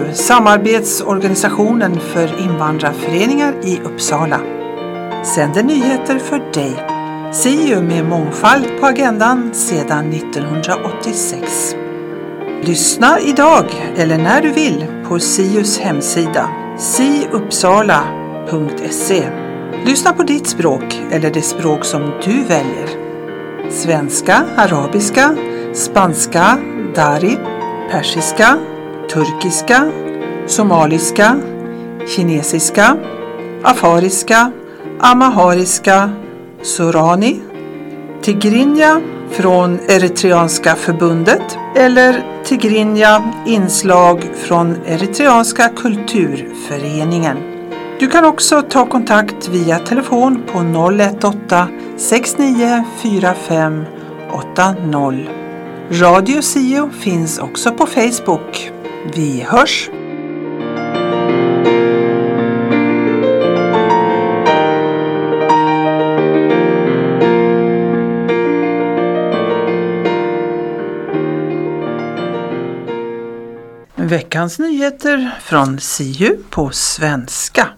samarbetsorganisationen för invandrarföreningar i Uppsala, sänder nyheter för dig. SIU med mångfald på agendan sedan 1986. Lyssna idag eller när du vill på SIUs hemsida siuppsala.se. Lyssna på ditt språk eller det språk som du väljer. Svenska, arabiska, spanska, dari, persiska, turkiska, somaliska, kinesiska, afariska, amahariska, sorani, tigrinja från Eritreanska förbundet eller tigrinja inslag från Eritreanska kulturföreningen. Du kan också ta kontakt via telefon på 018 69 45 80. Radio SIU finns också på Facebook. Vi hörs! Veckans nyheter från SIU på svenska.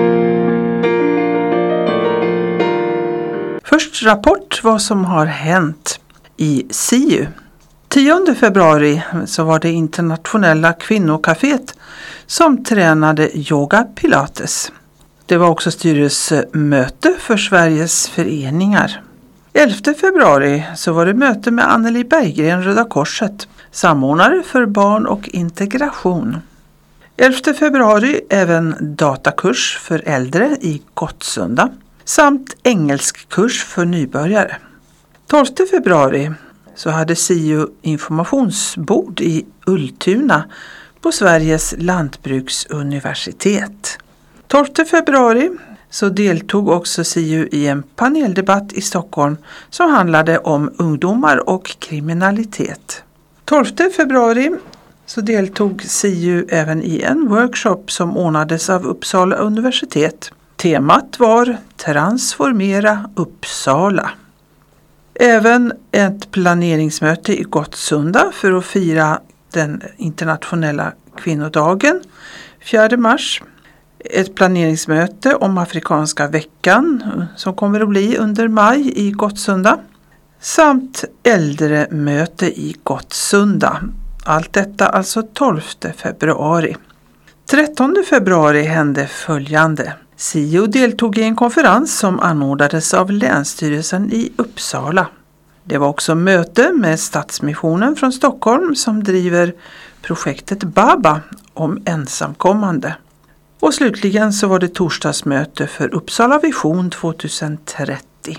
Först rapport vad som har hänt i SIU. 10 februari så var det internationella kvinnokaféet som tränade yoga pilates. Det var också styrelsemöte för Sveriges föreningar. 11 februari så var det möte med Anneli Berggren, Röda Korset, samordnare för barn och integration. 11 februari även datakurs för äldre i Gottsunda samt engelskkurs för nybörjare. 12 februari så hade SIU informationsbord i Ultuna på Sveriges lantbruksuniversitet. 12 februari så deltog också SIU i en paneldebatt i Stockholm som handlade om ungdomar och kriminalitet. 12 februari så deltog SIU även i en workshop som ordnades av Uppsala universitet. Temat var Transformera Uppsala. Även ett planeringsmöte i Gottsunda för att fira den internationella kvinnodagen 4 mars. Ett planeringsmöte om Afrikanska veckan som kommer att bli under maj i Gottsunda. Samt äldremöte i Gottsunda. Allt detta alltså 12 februari. 13 februari hände följande. SIU deltog i en konferens som anordnades av Länsstyrelsen i Uppsala. Det var också möte med Stadsmissionen från Stockholm som driver projektet Baba om ensamkommande. Och slutligen så var det torsdagsmöte för Uppsala Vision 2030.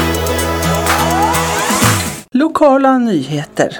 Lokala nyheter.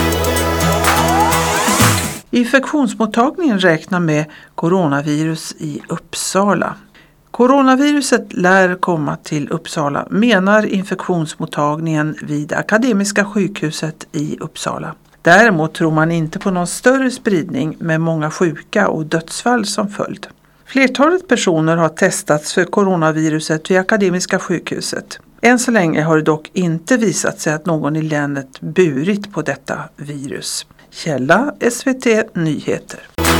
Infektionsmottagningen räknar med coronavirus i Uppsala. Coronaviruset lär komma till Uppsala, menar infektionsmottagningen vid Akademiska sjukhuset i Uppsala. Däremot tror man inte på någon större spridning med många sjuka och dödsfall som följd. Flertalet personer har testats för coronaviruset vid Akademiska sjukhuset. Än så länge har det dock inte visat sig att någon i länet burit på detta virus. Källa SVT Nyheter.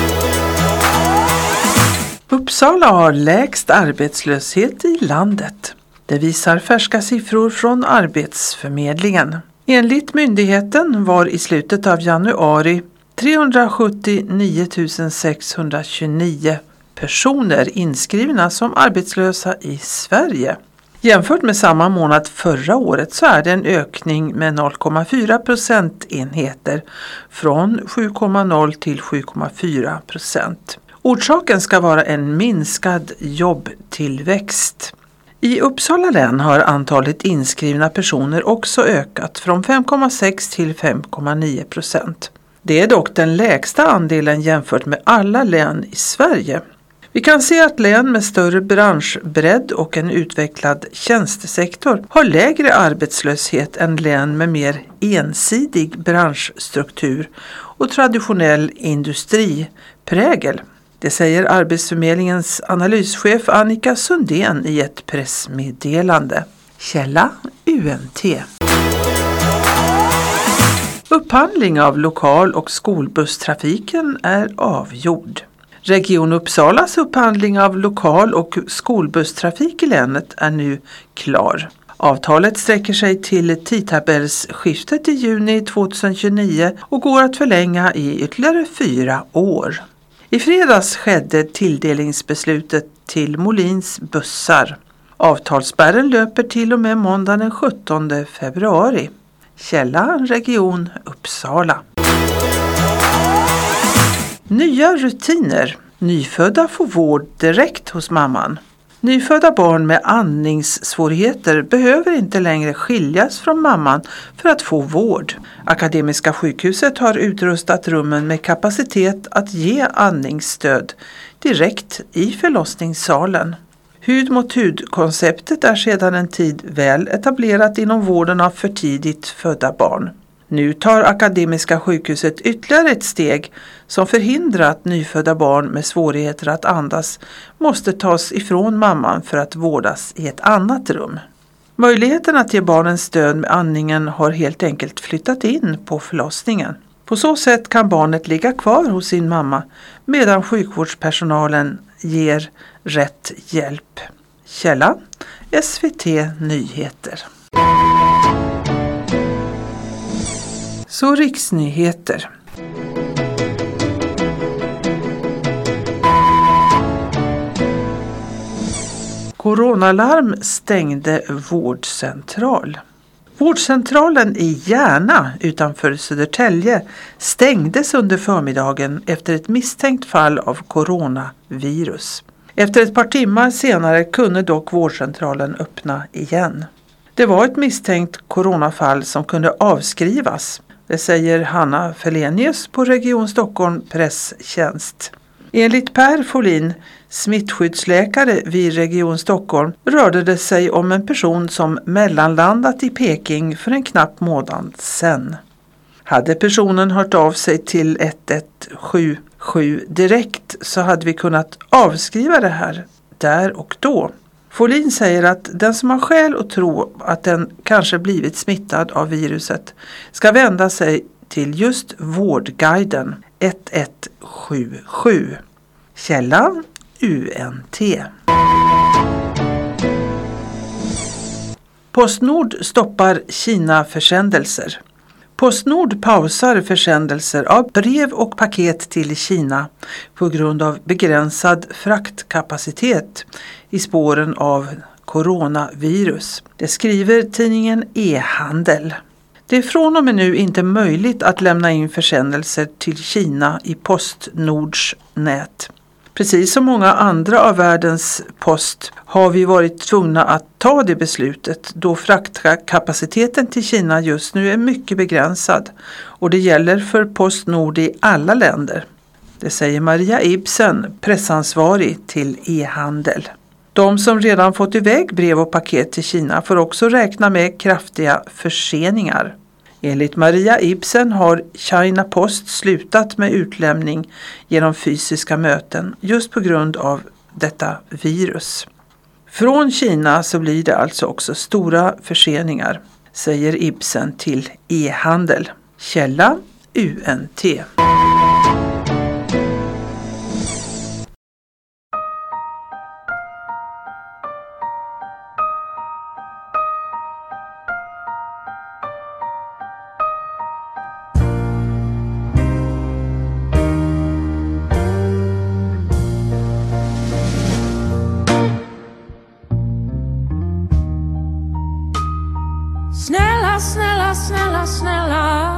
Uppsala har lägst arbetslöshet i landet. Det visar färska siffror från Arbetsförmedlingen. Enligt myndigheten var i slutet av januari 379 629 personer inskrivna som arbetslösa i Sverige. Jämfört med samma månad förra året så är det en ökning med 0,4 procentenheter från 7,0 till 7,4%. Orsaken ska vara en minskad jobbtillväxt. I Uppsala län har antalet inskrivna personer också ökat från 5,6 till 5,9%. Det är dock den lägsta andelen jämfört med alla län i Sverige. Vi kan se att län med större branschbredd och en utvecklad tjänstesektor har lägre arbetslöshet än län med mer ensidig branschstruktur och traditionell industriprägel. Det säger Arbetsförmedlingens analyschef Annika Sundén i ett pressmeddelande. Källa UNT. Upphandling av lokal- och skolbusstrafiken är avgjord. Region Uppsalas upphandling av lokal- och skolbusstrafik i länet är nu klar. Avtalet sträcker sig till tidtabellsskiftet i juni 2029 och går att förlänga i ytterligare 4 år. I fredags skedde tilldelningsbeslutet till Molins bussar. Avtalsspärren löper till och med måndag den 17 februari. Källa Region Uppsala. Nya rutiner. Nyfödda får vård direkt hos mamman. Nyfödda barn med andningssvårigheter behöver inte längre skiljas från mamman för att få vård. Akademiska sjukhuset har utrustat rummen med kapacitet att ge andningsstöd direkt i förlossningssalen. Hud mot hud-konceptet är sedan en tid väl etablerat inom vården av för tidigt födda barn. Nu tar Akademiska sjukhuset ytterligare ett steg som förhindrar att nyfödda barn med svårigheter att andas måste tas ifrån mamman för att vårdas i ett annat rum. Möjligheten att ge barnen stöd med andningen har helt enkelt flyttat in på förlossningen. På så sätt kan barnet ligga kvar hos sin mamma medan sjukvårdspersonalen ger rätt hjälp. Källa SVT Nyheter. Så riksnyheter. Coronalarm stängde vårdcentral. Vårdcentralen i Järna utanför Södertälje stängdes under förmiddagen efter ett misstänkt fall av coronavirus. Efter ett par timmar senare kunde dock vårdcentralen öppna igen. Det var ett misstänkt coronafall som kunde avskrivas. Det säger Hanna Felenius på Region Stockholm presstjänst. Enligt Per Folin, smittskyddsläkare vid Region Stockholm, rörde det sig om en person som mellanlandat i Peking för en knapp månad sedan. Hade personen hört av sig till 1177 direkt så hade vi kunnat avskriva det här där och då. Folin säger att den som har skäl att tro att den kanske blivit smittad av viruset ska vända sig till just Vårdguiden 1177. Källa UNT. Postnord stoppar Kina-försändelser. Postnord pausar försändelser av brev och paket till Kina på grund av begränsad fraktkapacitet i spåren av coronavirus. Det skriver tidningen E-handel. Det är från och med nu inte möjligt att lämna in försändelser till Kina i Postnords nät. Precis som många andra av världens post har vi varit tvungna att ta det beslutet då fraktkapaciteten till Kina just nu är mycket begränsad och det gäller för Postnord i alla länder. Det säger Maria Ibsen, pressansvarig till E-handel. De som redan fått iväg brev och paket till Kina får också räkna med kraftiga förseningar. Enligt Maria Ibsen har China Post slutat med utlämning genom fysiska möten just på grund av detta virus. Från Kina så blir det alltså också stora förseningar, säger Ibsen till E-handel. Källa UNT. Snälla, snälla, snälla, snälla.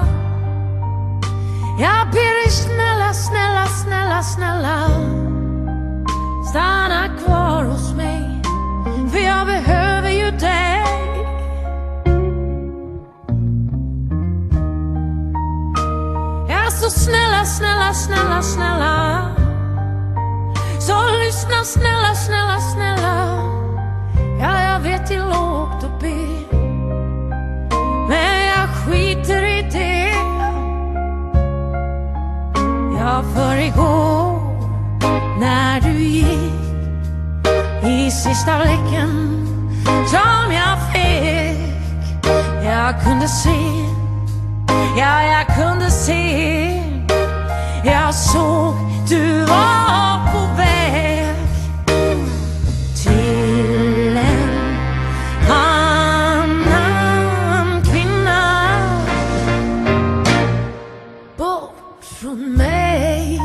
Jag ber dig snälla, snälla, snälla, snälla. Stanna kvar hos mig, för jag behöver ju dig. Ja, så snälla, snälla, snälla, snälla. Så lyssna, snälla, snälla, snälla. Ja, jag vet det är lågt att be, men jag skiter i det. Jag förrgår när du gick i sista blicken som jag fick. Jag kunde se Ja, jag kunde se, jag såg du var på väg till en annan kvinna, bort från mig.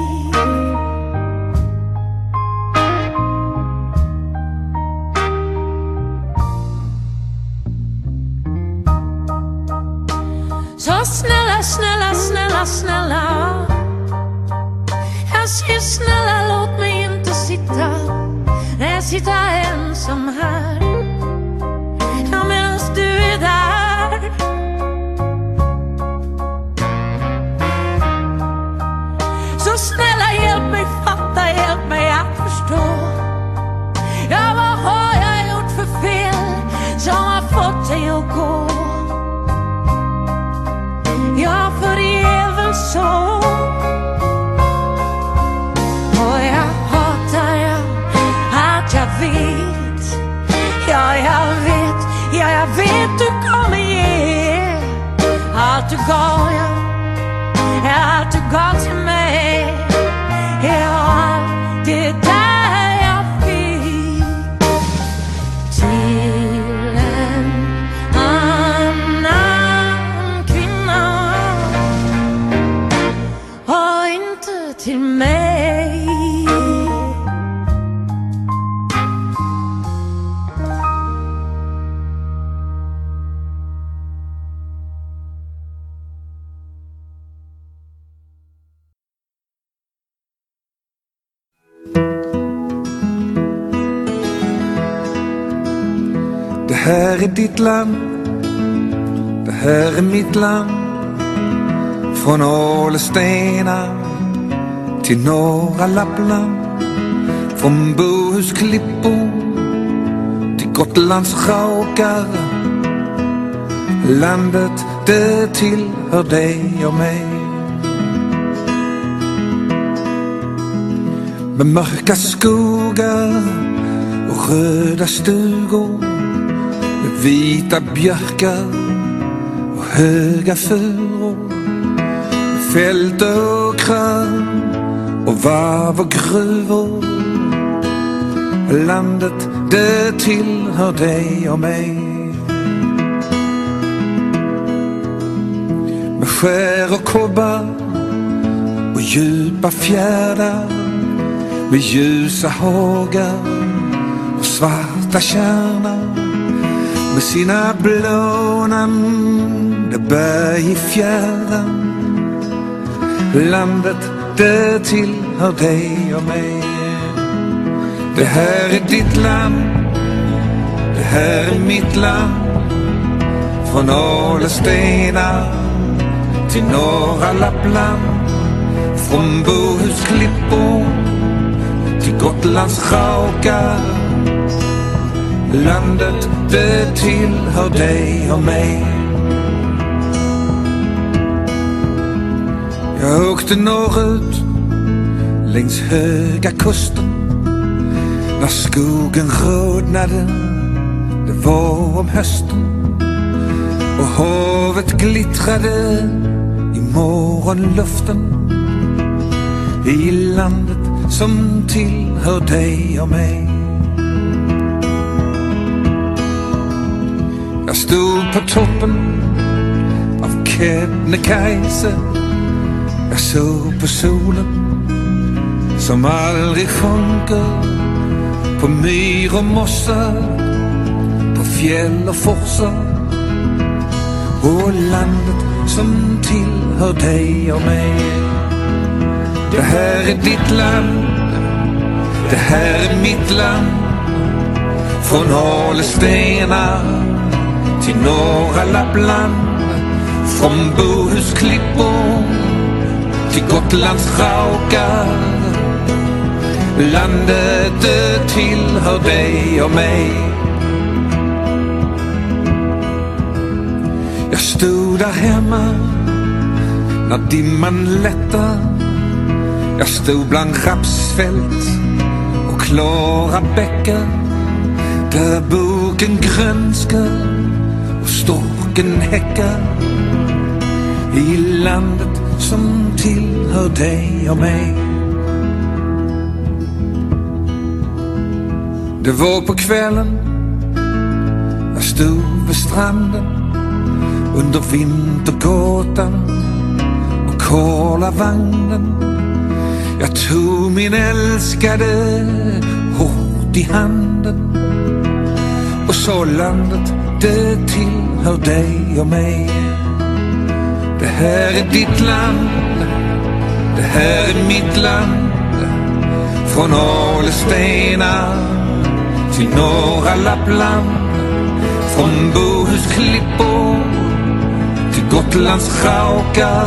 Så snälla, snälla, snälla, snälla, jag säger snälla, låt mig inte sitta när jag sitter ensam här. Ja, medans du är där. Så snälla, hjälp mig fatta, hjälp mig att förstå. Ja, vad har jag gjort för fel som har fått dig att gå? Ja, för det är väl så. Och jag hatar att jag vet. Ja, jag vet, ja, jag vet du kommer ge allt du gav, ja, allt du gav till mig. Ja, det är där jag fick till en annan kvinna och inte till mig. Det här är ditt land, det här är mitt land. Från Ålestena till norra Lappland, från Bohusklippor till Gotlands raukar. Landet det tillhör dig och mig. Med mörka skogar och röda stugor, med vita björkar och höga furor, med fält och åkrar och varv och gruvor. Landet det tillhör dig och mig. Med skär och kobbar och djupa fjärdar, med ljusa hagar och svarta kärnar, med sina blånande berg i fjärran. Landet det tillhör dig och mig. Det här är ditt land, det här är mitt land. Från Ålestena till norra Lappland, från Bohusklippor till Gotlands raukar. Landet det tillhör dig och mig. Jag åkte norrut längs höga kusten, när skogen rodnade, det var om hösten, och havet glittrade i morgonluften. I landet som tillhör dig och mig. Jag stod på toppen av Kebnekaise. Jag såg på solen som aldrig sjunker, på myr och mossar, på fjäll och forsar. Och landet som tillhör dig och mig. Det här är ditt land, det här är mitt land. Från Ålestena till norra Lappland, från Bohusklippor till Gotlands raukar. Landet det tillhör dig och mig. Jag stod där hemma när dimman lättar. Jag stod bland rapsfält och klara bäckar, där boken grönskar och storken häckar. i landet som tillhör dig och mig. Det var på kvällen jag stod vid stranden under vintergåtan och kolavagnen. Jag tog min älskade hårt i handen och sa landet, det tillhör dig och mig. Det här är ditt land, det här är mitt land. Från Alestena till norra Lappland, från Bohusklippor till Gotlands schaukar.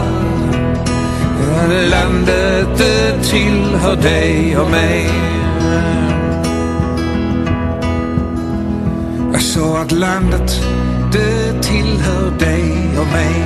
Landet det tillhör dig och mig. Jag sa att landet det tillhör dig och mig.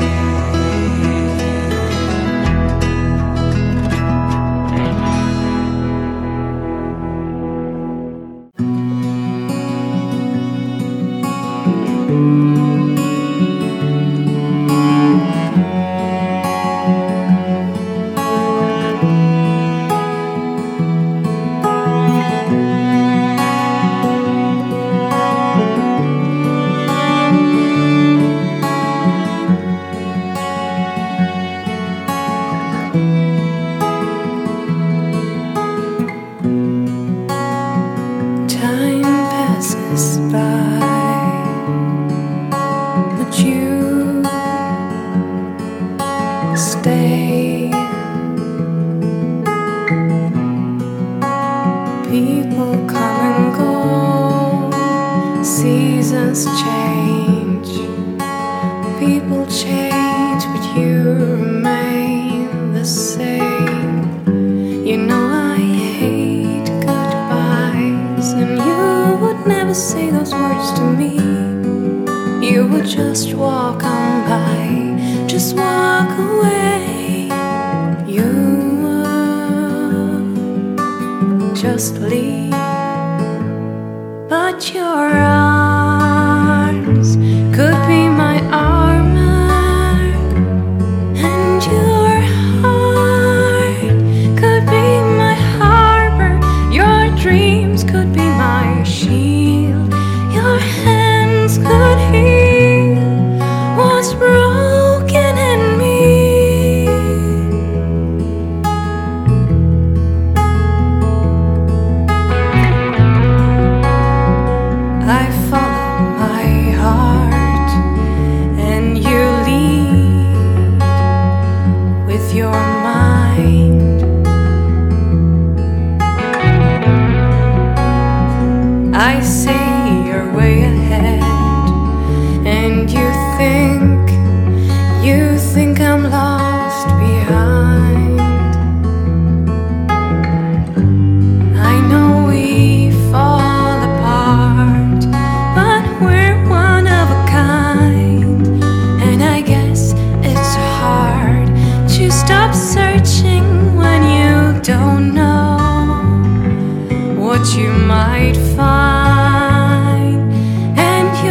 You might find, and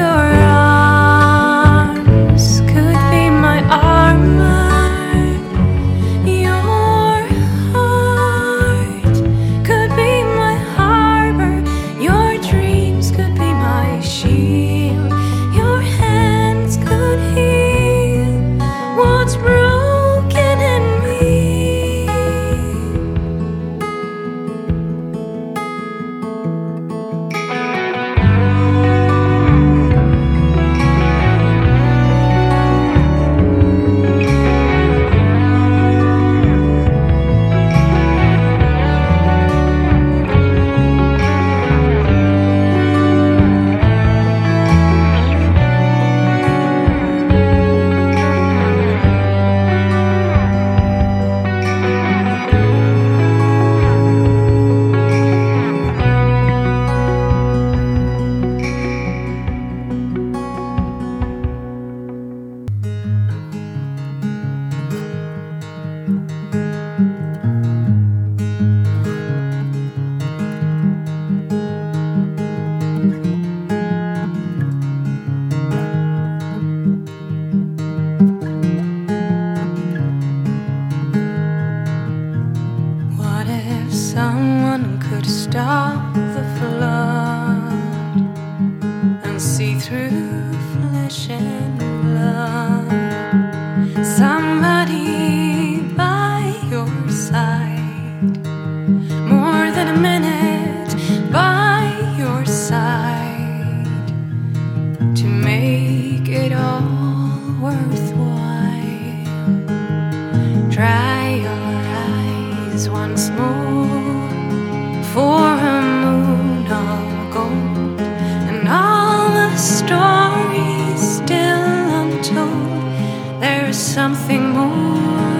and all the stories still untold. There is something more.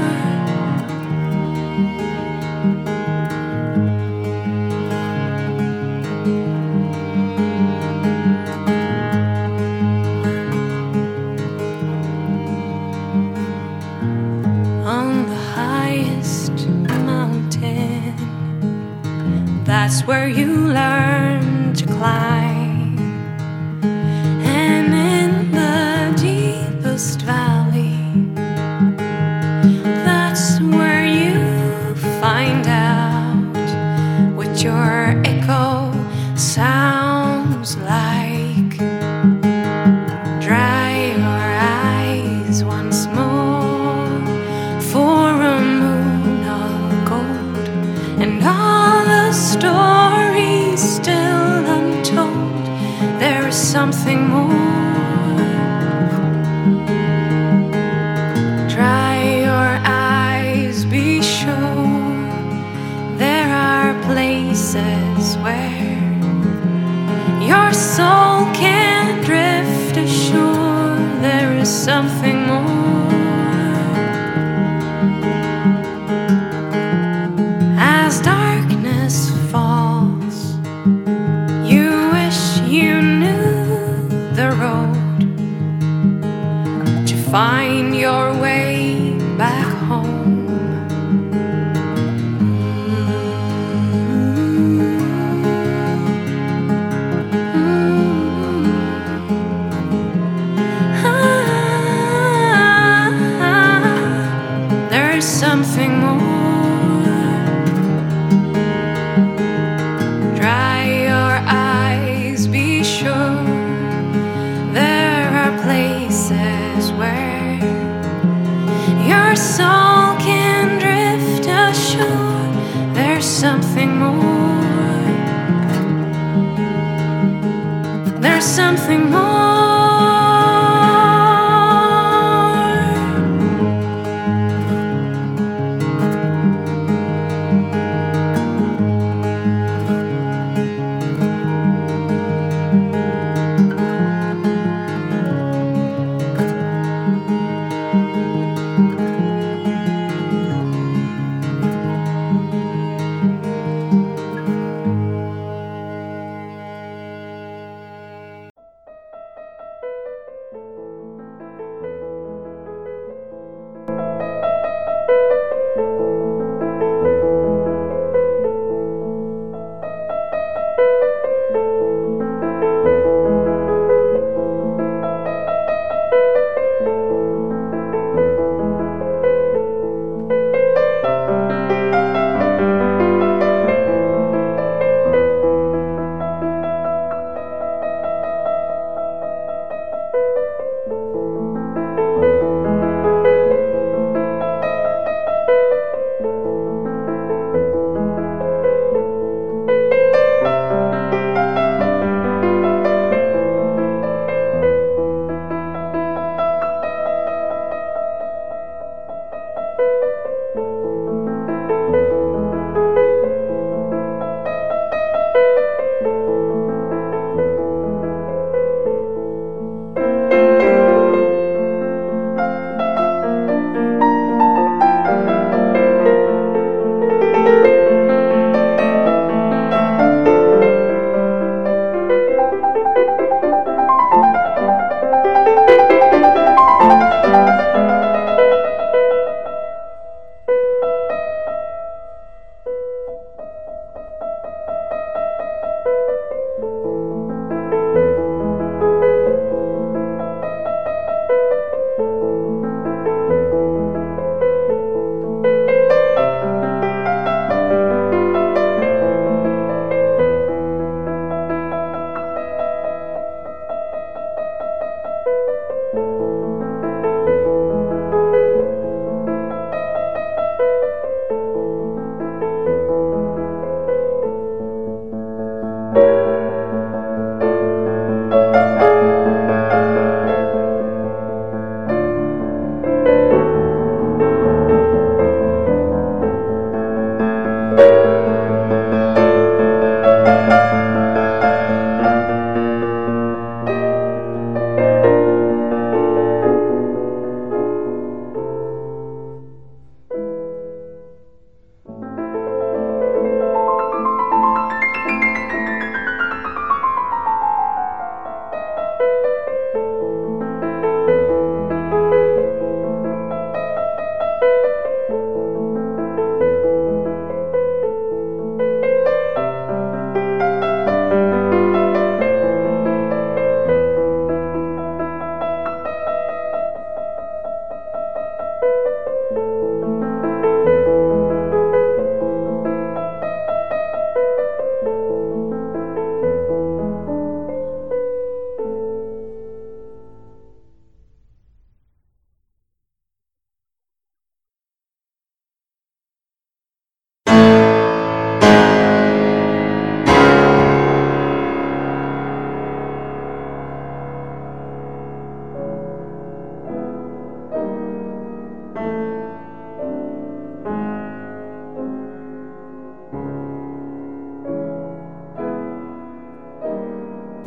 That's where you learn to climb, and in the deepest valley, that's where you find out what your echo sounds like. Dry your eyes once more for a moon of gold, and all the stories still untold. There is something more. Dry your eyes, be sure there are places where your soul can drift ashore. There is something more. As darkness falls, you wish you knew the road to find your way back home. There's something more. Your soul can drift ashore. There's something more. There's something more.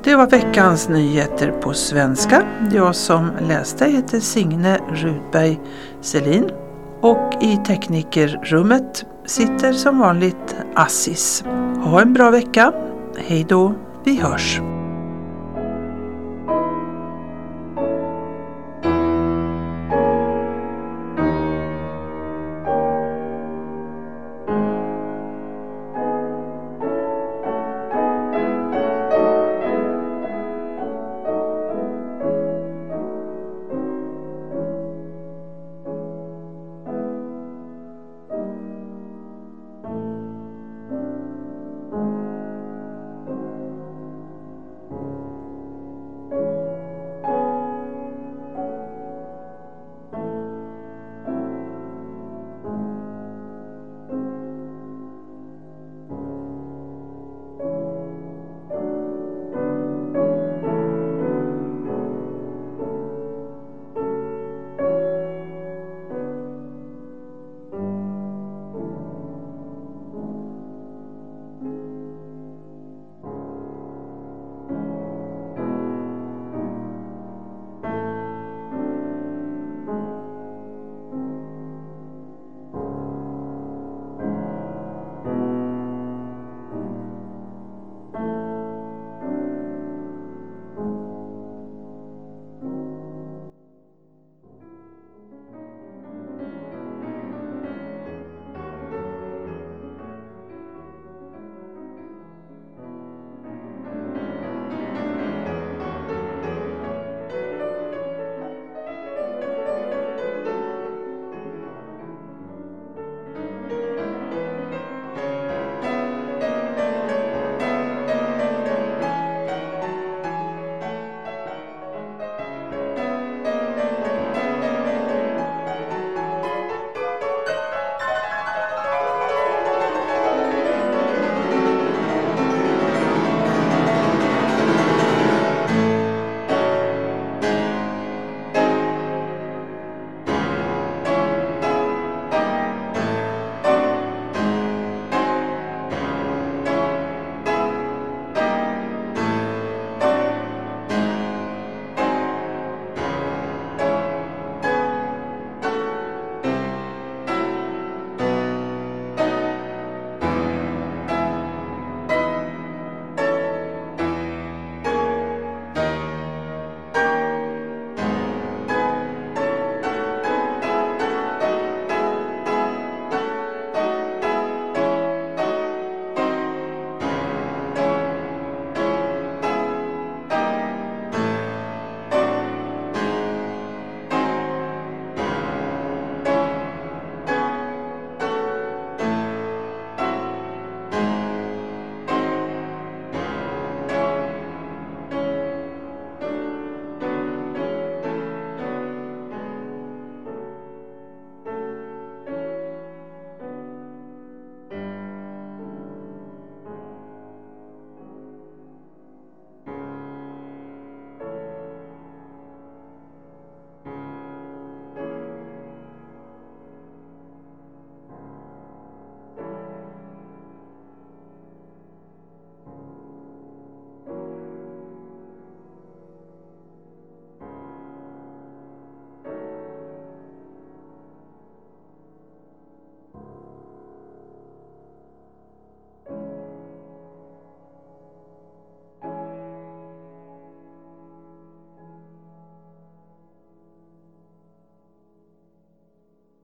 Det var veckans nyheter på svenska. Jag som läste heter Signe Rudberg Selin och i teknikerrummet sitter som vanligt Assis. Ha en bra vecka. Hej då, vi hörs.